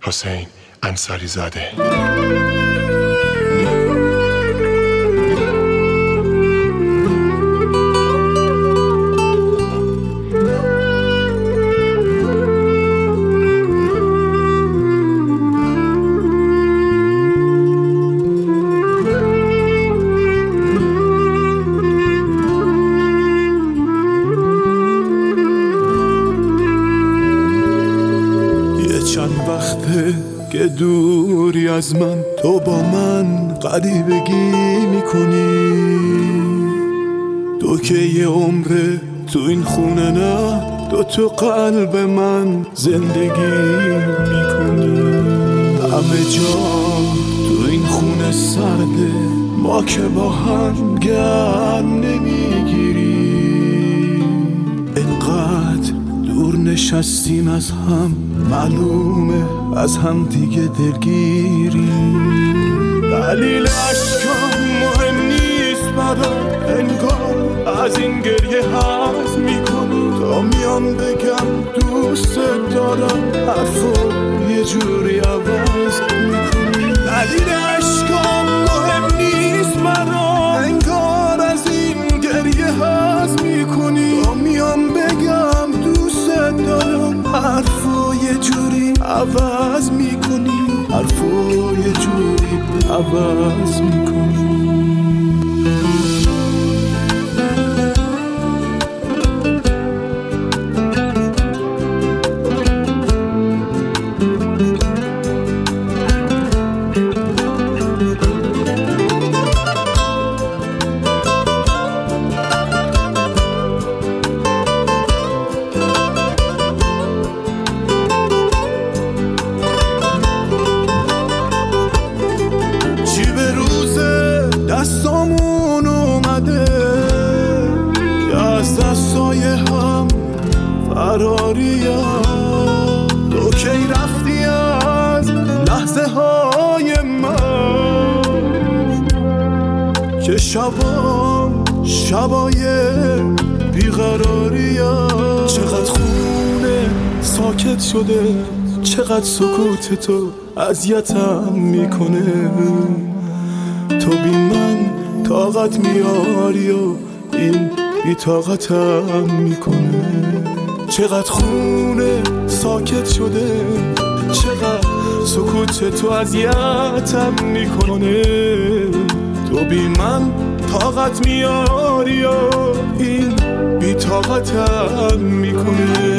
حسین انصاری زاده. چند وقته که دوری از من، تو با من غریبگی میکنی. تو که یه عمره تو این خونه، نه تو تو قلب من زندگی میکنی. همه جا تو این خونه سرده، ما که با هم گرم نمیگیری. اینقدر دور نشستیم از هم، معلومه از هم دیگه دلگیری. دلیل عشقم مهم نیست برام، انگار از این گریه حرف میکنی. تا میام بگم دوست دارم، حرفو یه جوری عوض میکنی. دلیل عشقم مهم نیست برام، انگار از این گریه حرف میکنی. تا میام بگم دوست دارم، حرفو یه جوری عوض میکنی. حرفو یه جوری عوض میکنی. دستامون اومده که از دستای هم فراریم. تو کی رفتی از لحظه های من، که شبای بیقراریم. چقدر خونه ساکت شده، چقدر سکوت تو اذیتم میکنه. تو بی من طاقت میاری و این بی طاقتم میکنه. چقدر خونه ساکت شده، چقدر سکوت تو اذیتم میکنه. تو بی من طاقت میاری و این بی طاقتم میکنه.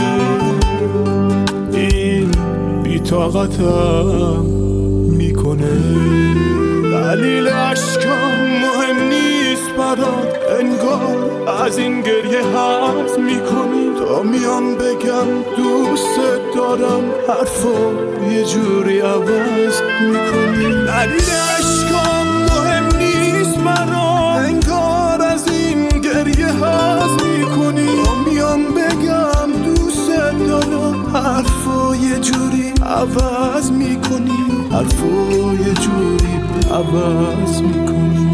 این بی طاقتم میکنه. دلیل عشقم مهم نیست برات، انگار از این گریه حرف میکنی. تا میام بگم دوست دارم، حرفو یه جوری عوض میکنی. دلیل عشقم مهم نیست برات، انگار از این گریه حرف میکنی. تا میام بگم دوست دارم، حرفو یه جوری عوض میکنی. حرفو یه جوری عوض میکنی.